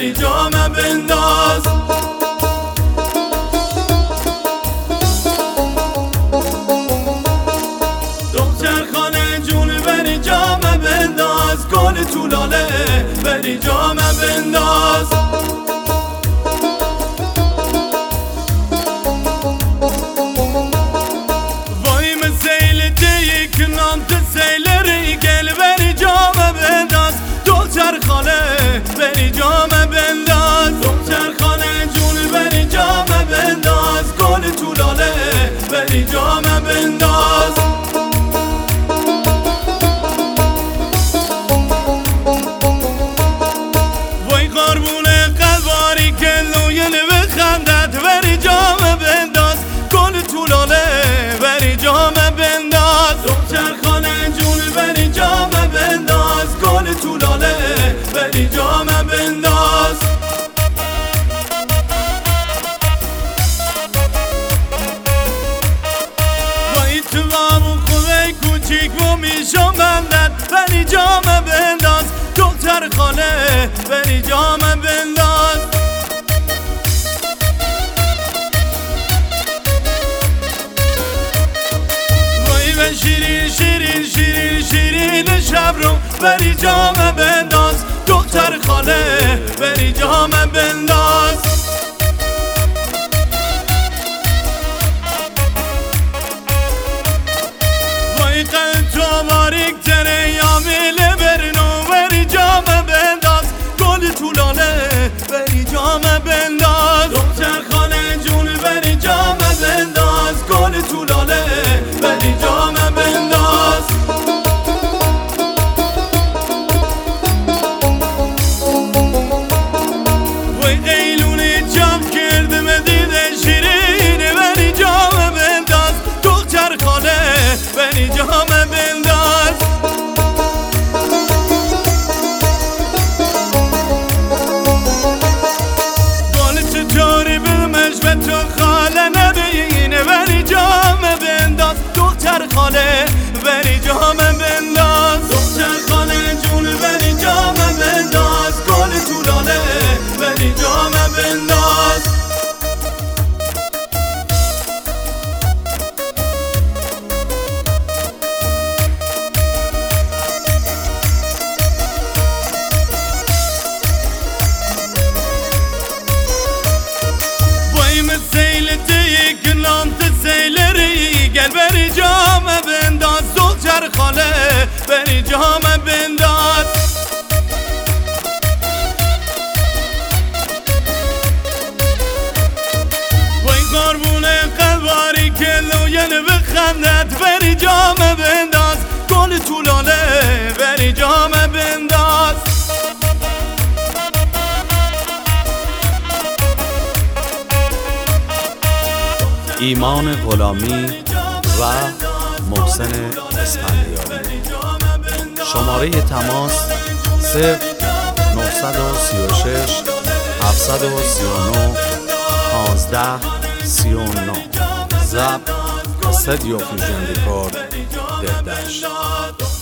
بری جامه بنداز. دختر خاله جون بری جامه بنداز، گل تو لاله بری جامه بنداز. وای مسیل دیک نانت سیلری گل بری جامه بنداز. دختر خاله بری جامه بنداز. دختر خاله جون بری جامه بنداز، گل تو لاله بری جامه بنداز. وای قربون قلباری که لویل بخندد بری جامه بنداز، گل تو لاله بری جامه بنداز. دختر خاله جون بری جامه بنداز، گل تو لاله بری جامه بنداز. وای تو بابو خوبه کوچیک و میشم بندد بری جامه بنداز. دختر خاله بری جامه بنداز. وای به شیرین شیرین شیرین شیرین شب رو بری جامه بنداز. دختر خاله بری جامه بنداز. وای قلب تو باریک تره یا میله برنو بری جامه بنداز، گل تو لاله بری جامه بنداز. دختر خاله جون بری جامه بنداز، گل تو لاله بری جامه بنداز. وای قیلونه جام کردم دیده شیرینه بری جامه بنداز. دختر خاله بری جامه بنداز. گل چطوری بلمش به تو خاله نبینه بری جامه بنداز. دختر خاله بری جامه بنداز. دختر خاله جون بری جامه بنداز، گل تو لاله بری جامه بنداز. سیل دیگ لانت سیلری گل بری جامه بنداز. دختر خاله بری جامه بنداز. وای قربون قلباری که لویل بخندد بری جامه بنداز، گل تو لاله بری جامه بنداز. ایمان غلامی و محسن اسفندیاری. شماره تماس 0936 739 1539. ضبط استودیو فیوژن ریکورد دهدشت.